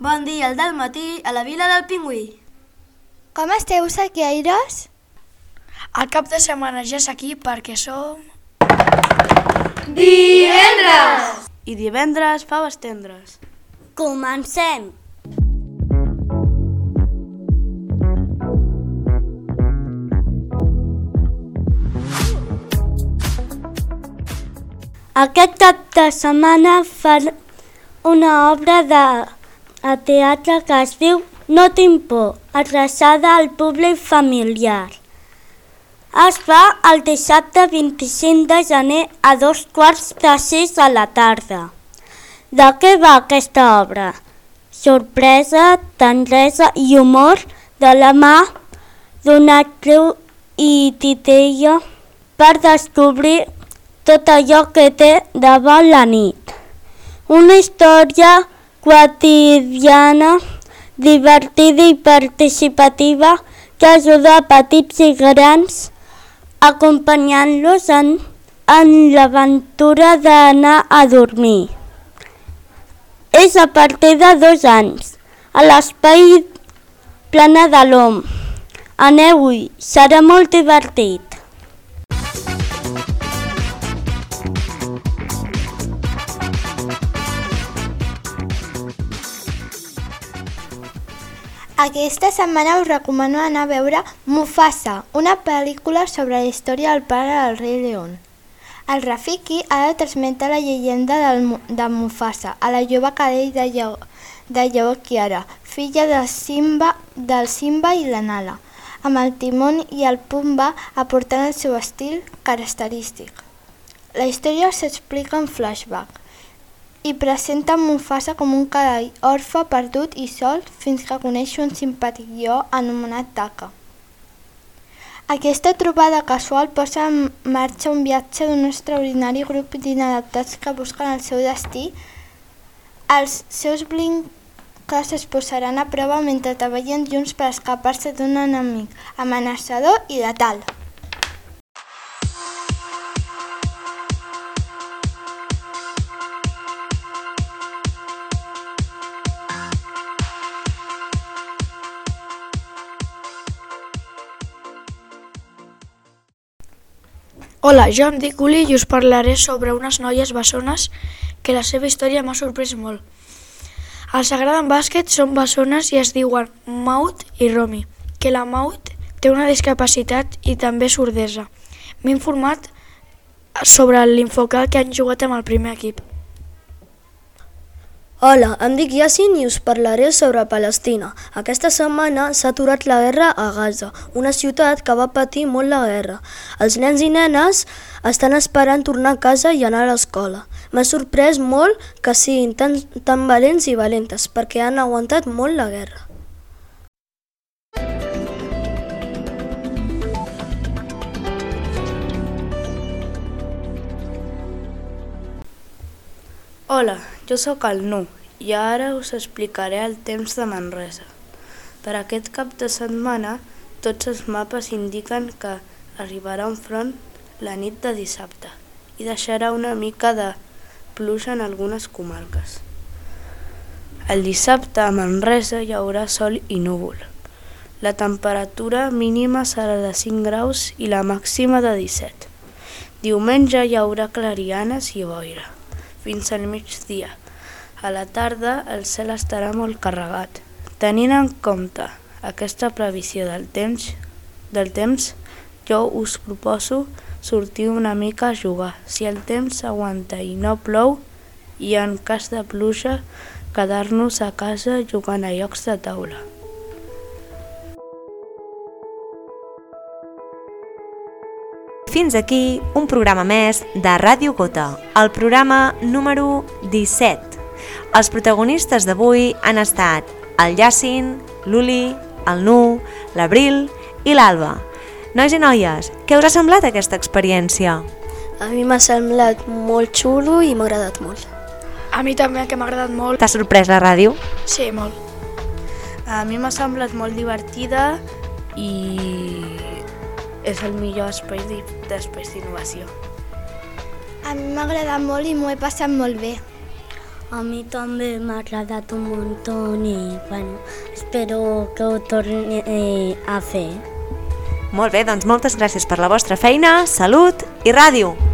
Bon dia al dematí a la vila del Pingüí. Com esteu, sequiaires? El cap de setmana ja és aquí perquè som... Divendres! I divendres faves tendres. Comencem! Aquest cap de setmana fan una obra de teatre que es diu No tinc por, adreçada al públic familiar. Es fa el dissabte 25 de gener a 5:15 de la tarda. De què va aquesta obra? Sorpresa, tendresa i humor de la mà d'una actriu i titella per descobrir tot allò que té davant la nit. Una història quotidiana, divertida i participativa que ajuda a petits i grans acompanyant-los en l'aventura d'anar a dormir. És a partir de 2 anys, a l'Espai Plana de l'Om. Aneu-hi, serà molt divertit. Aquesta setmana us recomano anar a veure Mufasa, una pel·lícula sobre la història del pare del rei León. El Rafiki ha de transmetre la llegenda de Mufasa a la jove cadell de lleó Kiara, filla del Simba i la Nala, amb el Timon i el Pumba aportant el seu estil característic. La història s'explica en flashback i presenta Mufasa com un cadell orfe, perdut i sol fins que coneix un simpàtic lleó anomenat Taka. Aquesta trobada casual posa en marxa un viatge d'un extraordinari grup d'inadaptats que busquen el seu destí. Els seus vincles es posaran a prova mentre treballen junts per escapar-se d'un enemic amenaçador i letal. Hola, jo em dic Uli i us parlaré sobre unes noies bessones que la seva història m'ha sorprès molt. Els agraden bàsquet, són bessones i es diuen Maud i Romy, que la Maud té una discapacitat i també sordesa. M'he informat sobre l'infocal que han jugat amb el primer equip. Hola, em dic Yassin i us parlaré sobre Palestina. Aquesta setmana s'ha aturat la guerra a Gaza, una ciutat que va patir molt la guerra. Els nens i nenes estan esperant tornar a casa i anar a l'escola. M'ha sorprès molt que siguin tan valents i valentes, perquè han aguantat molt la guerra. Hola, jo sóc el Nu i ara us explicaré el temps de Manresa. Per aquest cap de setmana, tots els mapes indiquen que arribarà un front la nit de dissabte i deixarà una mica de pluja en algunes comarques. El dissabte a Manresa hi haurà sol i núvol. La temperatura mínima serà de 5 graus i la màxima de 17. Diumenge hi haurà clarianes i boira. Fins al migdia. A la tarda el cel estarà molt carregat. Tenint en compte aquesta previsió del temps, jo us proposo sortir una mica a jugar. Si el temps aguanta i no plou, i en cas de pluja, quedar-nos a casa jugant a jocs de taula. Fins aquí un programa més de Ràdio Gota, el programa número 17. Els protagonistes d'avui han estat el Yassin, l'Uli, el Nu, l'Abril i l'Alba. Nois i noies, què us ha semblat aquesta experiència? A mi m'ha semblat molt xulo i m'ha agradat molt. A mi també, que m'ha agradat molt. T'ha sorprès la ràdio? Sí, molt. A mi m'ha semblat molt divertida i és el millor espai d'innovació. A mi m'ha agradat molt i m'ho he passat molt bé. A mi també m'ha agradat un muntó i espero que ho torni a fer. Molt bé, doncs moltes gràcies per la vostra feina, salut i ràdio!